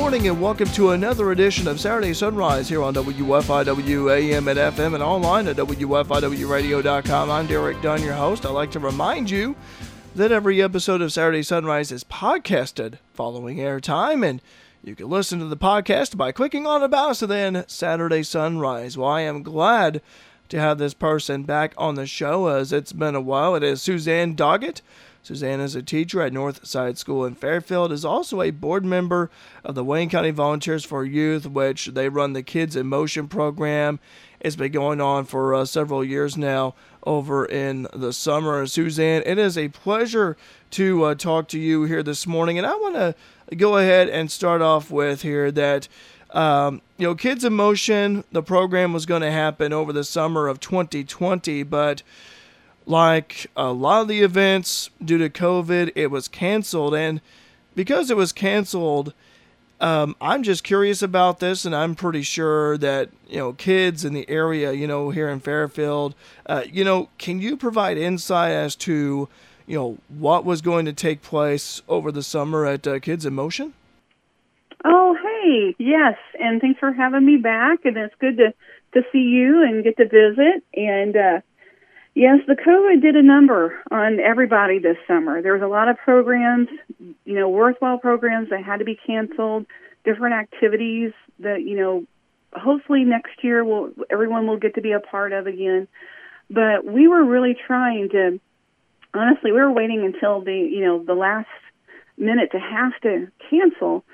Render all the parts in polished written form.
morning and welcome to another edition of Saturday Sunrise here on WFIW AM and FM and online at WFIWradio.com. I'm Derek Dunn, your host. I'd like to remind you that every episode of Saturday Sunrise is podcasted following airtime, and you can listen to the podcast by clicking on About Us and then Saturday Sunrise. Well, I am glad to have this person back on the show as it's been a while. It is Suzanne Doggett. Suzanne is a teacher at Northside School in Fairfield, is also a board member of the Wayne County Volunteers for Youth, which they run the Kids in Motion program. It's been going on for several years now over in the summer. Suzanne, it is a pleasure to talk to you here this morning, and I want to go ahead and start off with here that Kids in Motion, the program was going to happen over the summer of 2020, but like a lot of the events due to COVID, it was canceled. And because it was canceled, I'm just curious about this, and I'm pretty sure that, kids in the area, here in Fairfield, can you provide insight as to, what was going to take place over the summer at Kids in Motion? Oh, hey, yes, and thanks for having me back, and it's good to see you and get to visit, and yes, the COVID did a number on everybody this summer. There was a lot of programs, worthwhile programs that had to be canceled, different activities that, hopefully next year everyone will get to be a part of again. But we were really trying to, honestly, we were waiting until the last minute to have to cancel.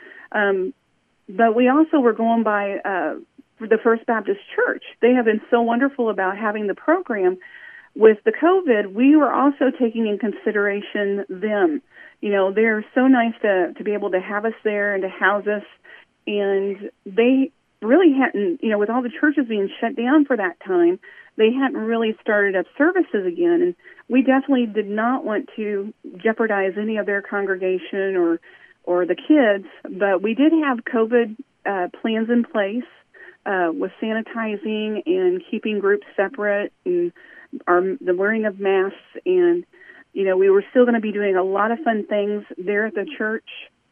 But we also were going by the First Baptist Church. They have been so wonderful about having the program. With the COVID, we were also taking in consideration them. They're so nice to be able to have us there and to house us. And they really hadn't, with all the churches being shut down for that time, they hadn't really started up services again. And we definitely did not want to jeopardize any of their congregation or the kids. But we did have COVID plans in place with sanitizing and keeping groups separate and the wearing of masks, and we were still going to be doing a lot of fun things there at the church.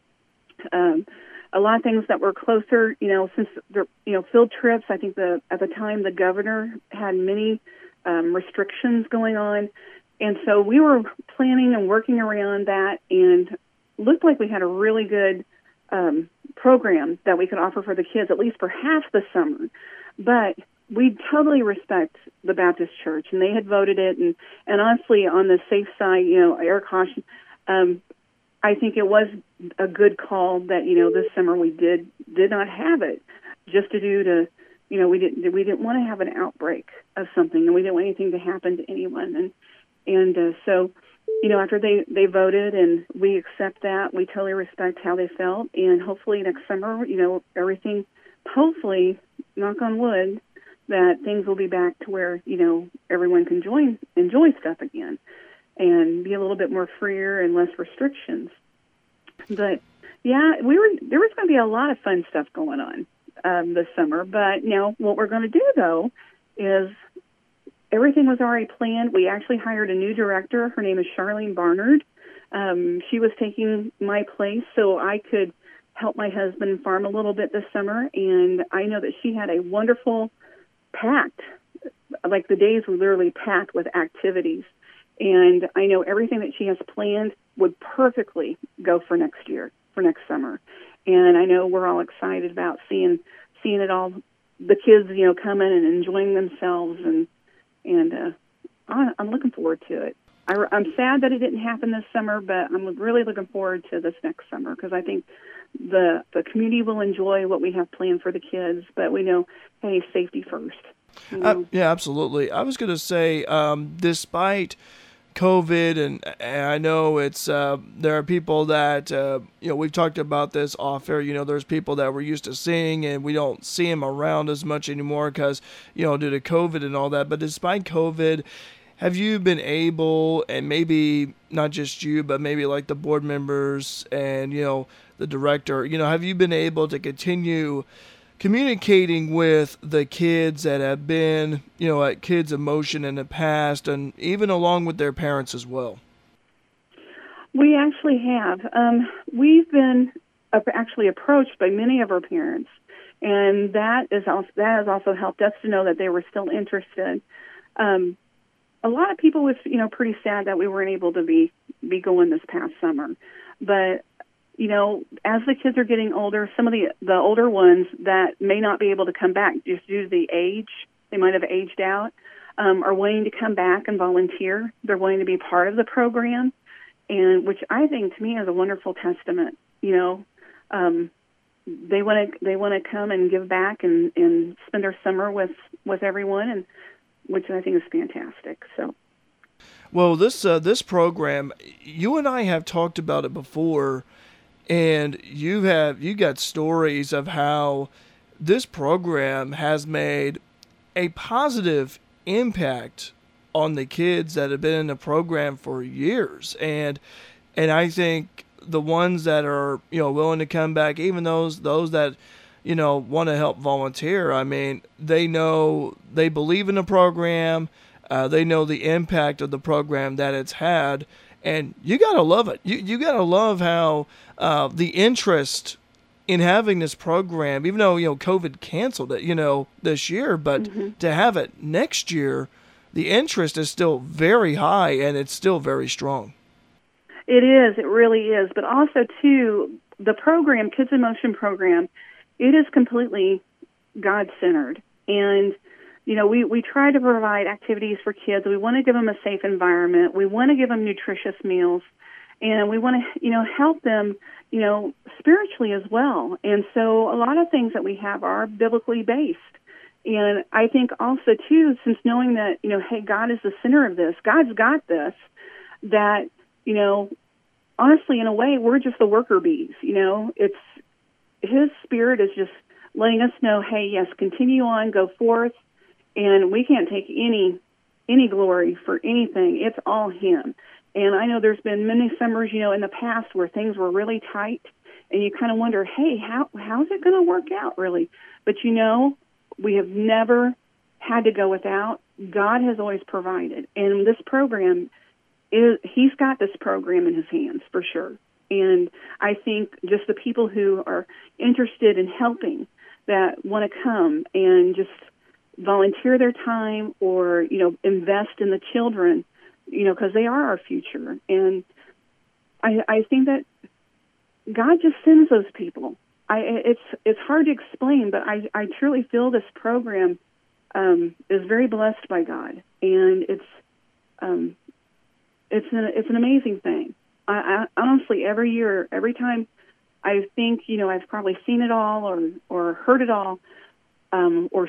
A lot of things that were closer, since field trips. I think at the time the governor had many restrictions going on, and so we were planning and working around that, and looked like we had a really good program that we could offer for the kids, at least for half the summer, but we totally respect the Baptist Church, and they had voted it. And honestly, on the safe side, air caution, I think it was a good call that this summer we did not have it, just due to we didn't want to have an outbreak of something, and we didn't want anything to happen to anyone. And so after they voted, and we accept that, we totally respect how they felt, and hopefully next summer, everything, hopefully, knock on wood, that things will be back to where, everyone can enjoy stuff again and be a little bit more freer and less restrictions. But, yeah, there was going to be a lot of fun stuff going on this summer. But now what we're going to do, though, is everything was already planned. We actually hired a new director. Her name is Charlene Barnard. She was taking my place so I could help my husband farm a little bit this summer. And I know that she had a wonderful packed, like the days were literally packed with activities. And I know everything that she has planned would perfectly go for next year, for next summer. And I know we're all excited about seeing it all, the kids, coming and enjoying themselves. And I'm looking forward to it. I'm sad that it didn't happen this summer, but I'm really looking forward to this next summer because I think the community will enjoy what we have planned for the kids, but we know, hey, safety first. Yeah, absolutely. I was going to say, despite COVID, and I know it's there are people that we've talked about this off air. There's people that we're used to seeing, and we don't see them around as much anymore because due to COVID and all that. But despite COVID, have you been able, and maybe not just you, but maybe like the board members and the director, have you been able to continue communicating with the kids that have been, at Kids in Motion in the past, and even along with their parents as well? We actually have. We've been actually approached by many of our parents, and that has also helped us to know that they were still interested. A lot of people was, pretty sad that we weren't able to be going this past summer, but as the kids are getting older, some of the older ones that may not be able to come back just due to the age, they might have aged out, are wanting to come back and volunteer. They're wanting to be part of the program, and which I think to me is a wonderful testament. They want to come and give back and spend their summer with everyone, and which I think is fantastic. So. Well, this program, you and I have talked about it before, and you got stories of how this program has made a positive impact on the kids that have been in the program for years, and I think the ones that are willing to come back, even those that want to help volunteer. I mean, they believe in the program. They know the impact of the program that it's had, and you gotta love it. You gotta love how the interest in having this program, even though COVID canceled it this year, but to have it next year, the interest is still very high and it's still very strong. It is. It really is. But also too, the program, Kids in Motion program, it is completely God-centered, and we try to provide activities for kids. We want to give them a safe environment. We want to give them nutritious meals, and we want to, help them, spiritually as well. And so a lot of things that we have are biblically based. And I think also, too, since knowing that, hey, God is the center of this, God's got this, that, honestly, in a way, we're just the worker bees. It's His Spirit is just letting us know, hey, yes, continue on, go forth. And we can't take any glory for anything. It's all Him. And I know there's been many summers, in the past where things were really tight, and you kind of wonder, hey, how's it going to work out, really? But we have never had to go without. God has always provided. And this program, He's got this program in His hands, for sure. And I think just the people who are interested in helping, that want to come and just volunteer their time or, invest in the children, because they are our future. And I think that God just sends those people. It's hard to explain, but I truly feel this program is very blessed by God, and it's an amazing thing. I honestly, every year, every time I think, I've probably seen it all or heard it all, or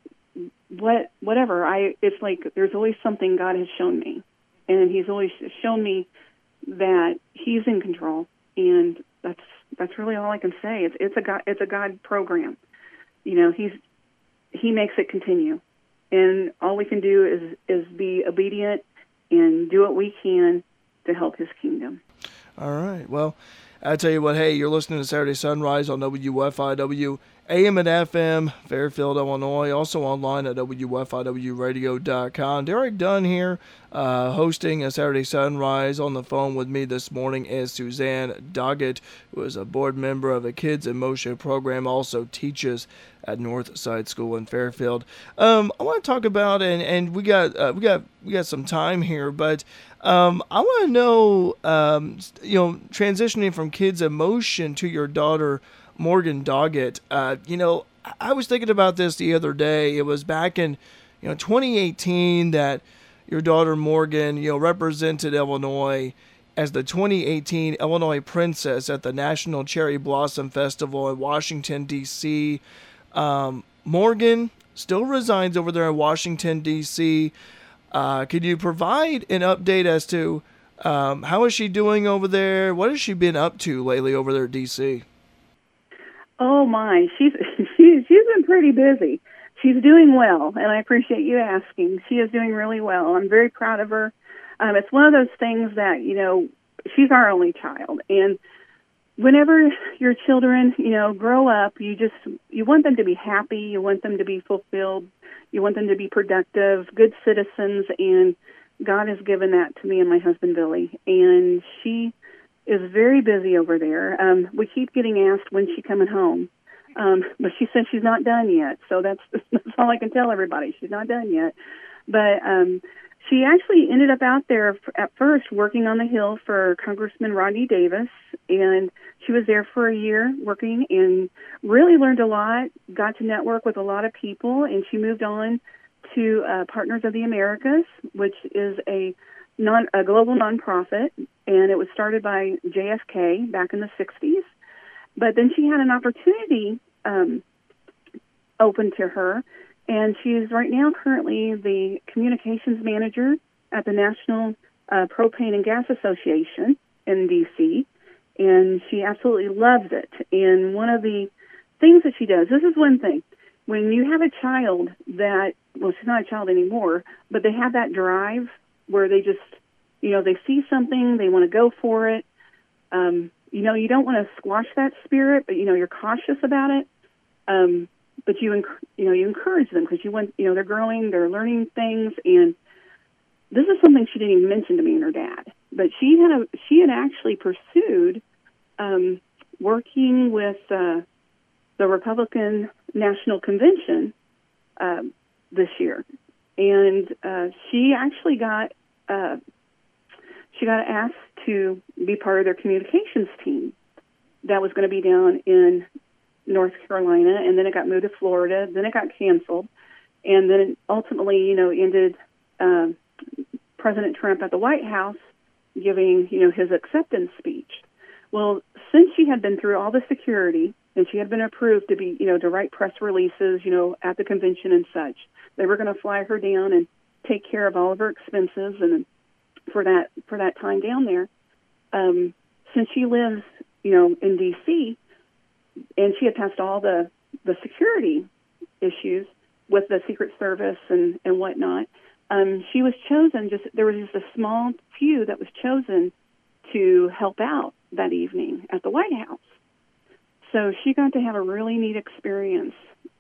whatever. It's like there's always something God has shown me, and He's always shown me that He's in control, and that's really all I can say. It's a God program. He makes it continue, and all we can do is be obedient and do what we can to help His kingdom. All right. Well, I tell you what, hey, you're listening to Saturday Sunrise on WFIW AM and FM, Fairfield, Illinois, also online at WFIWradio.com. Derek Dunn here, hosting a Saturday Sunrise. On the phone with me this morning is Suzanne Doggett, who is a board member of the Kids in Motion program, also teaches at Northside School in Fairfield. I want to talk about, and we got some time here, but I want to know, transitioning from Kids in Motion to your daughter, Morgan Doggett. I was thinking about this the other day. It was back in 2018 that your daughter Morgan represented Illinois as the 2018 Illinois Princess at the National Cherry Blossom Festival in Washington, D.C. Morgan still resides over there in Washington, D.C. Could you provide an update as to how is she doing over there? What has she been up to lately over there at D.C.? Oh my, she's been pretty busy. She's doing well, and I appreciate you asking. She is doing really well. I'm very proud of her. It's one of those things that she's our only child, and whenever your children grow up, you want them to be happy, you want them to be fulfilled, you want them to be productive, good citizens, and God has given that to me and my husband Billy, and she is very busy over there. We keep getting asked when she's coming home, but she said she's not done yet. So that's all I can tell everybody. She's not done yet. But she actually ended up out there at first working on the Hill for Congressman Rodney Davis, and she was there for a year working and really learned a lot, got to network with a lot of people, and she moved on to Partners of the Americas, which is a global nonprofit, and it was started by JFK back in the 60s. But then she had an opportunity open to her, and she's right now currently the communications manager at the National Propane and Gas Association in D.C., and she absolutely loves it. And one of the things that she does, this is one thing, when you have a child that, well, she's not a child anymore, but they have that drive where they just, they see something, they want to go for it. You don't want to squash that spirit, but, you're cautious about it. But you encourage them because you want, they're growing, they're learning things. And this is something she didn't even mention to me and her dad, but she had actually pursued working with the Republican National Convention this year, and she actually got asked to be part of their communications team that was going to be down in North Carolina, and then it got moved to Florida, then it got canceled, and then it ultimately, ended President Trump at the White House giving, his acceptance speech. Well, since she had been through all the security and she had been approved to be, to write press releases, at the convention and such, they were going to fly her down and take care of all of her expenses and for that time down there. Since she lives, in D.C., and she had passed all the security issues with the Secret Service and whatnot, she was chosen. There was just a small few that was chosen to help out that evening at the White House. So she got to have a really neat experience,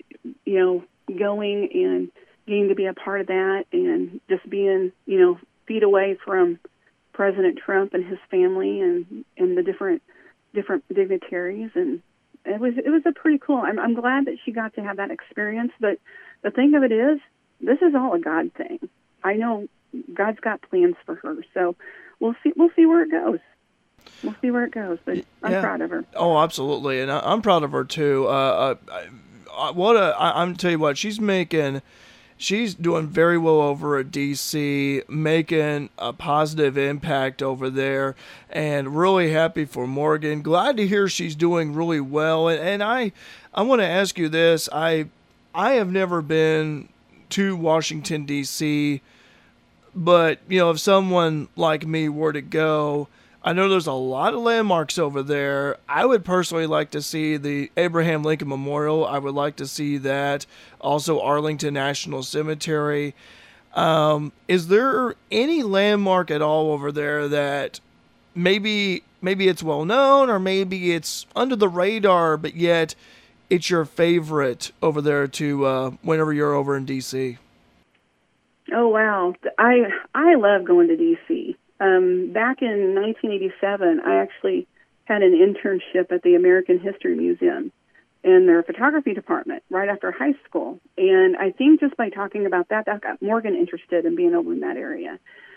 going and getting to be a part of that, and just being, feet away from President Trump and his family and the different dignitaries, and it was a pretty cool. I'm glad that she got to have that experience. But the thing of it is, this is all a God thing. I know God's got plans for her, so we'll see where it goes. We'll see where it goes, but I'm proud of her. Oh, absolutely, and I'm proud of her too. I'm tell you what, she's doing very well over at DC, making a positive impact over there, and really happy for Morgan. Glad to hear she's doing really well. And I want to ask you this. I have never been to Washington, D.C., but, if someone like me were to go, I know there's a lot of landmarks over there. I would personally like to see the Abraham Lincoln Memorial. I would like to see that. Also, Arlington National Cemetery. Is there any landmark at all over there that maybe it's well known, or maybe it's under the radar, but yet it's your favorite over there to whenever you're over in D.C.? Oh, wow. I love going to D.C. Back in 1987, I actually had an internship at the American History Museum in their photography department right after high school. And I think just by talking about that got Morgan interested in being over in that area.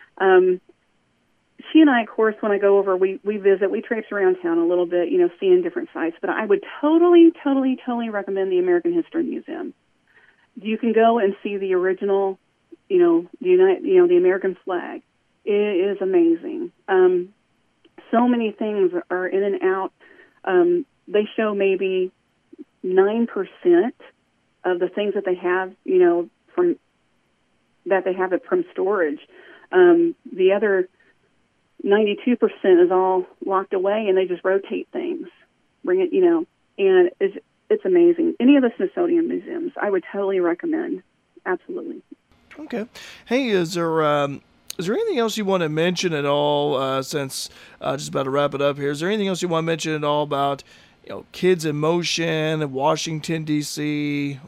She and I, of course, when I go over, we visit, we traipse around town a little bit, seeing different sites. But I would totally recommend the American History Museum. You can go and see the original, the American flag. It is amazing. So many things are in and out. They show maybe 9% of the things that they have, from storage. The other 92% is all locked away, and they just rotate things, bring it, and it's amazing. Any of the Smithsonian museums, I would totally recommend. Absolutely. Okay. Hey, is there anything else you want to mention at all, since just about to wrap it up here? Is there anything else you want to mention at all about, Kids in Motion, Washington, D.C.,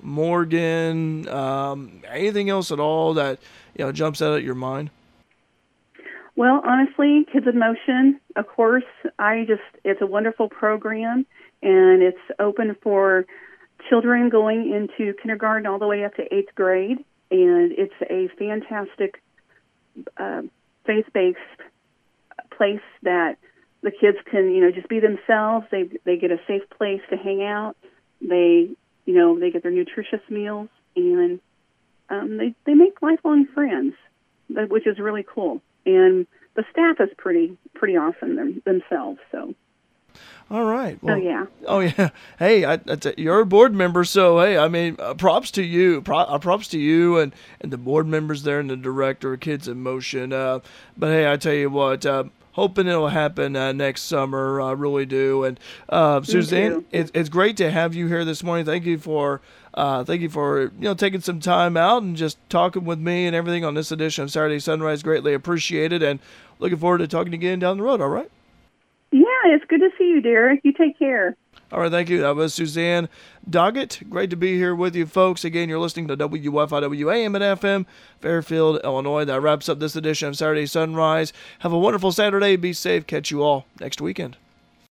Morgan, anything else at all that, jumps out at your mind? Well, honestly, Kids in Motion, of course, it's a wonderful program, and it's open for children going into kindergarten all the way up to 8th grade, and it's a fantastic faith-based place that the kids can, just be themselves. They get a safe place to hang out. They get their nutritious meals, and they make lifelong friends, which is really cool. And the staff is pretty awesome themselves. So. All right. Well, yeah. Oh yeah. Hey, you're a board member, so hey, I mean, props to you. Props to you and the board members there and the director of Kids in Motion. But hey, I tell you what. Hoping it'll happen next summer. I really do. And Suzanne, it's great to have you here this morning. Thank you for taking some time out and just talking with me and everything on this edition of Saturday Sunrise. Greatly appreciated, and looking forward to talking again down the road. All right. Yeah, it's good to see you, Derek. You take care. All right, thank you. That was Suzanne Doggett. Great to be here with you, folks. Again, you're listening to WFIW AM and FM, Fairfield, Illinois. That wraps up this edition of Saturday Sunrise. Have a wonderful Saturday. Be safe. Catch you all next weekend.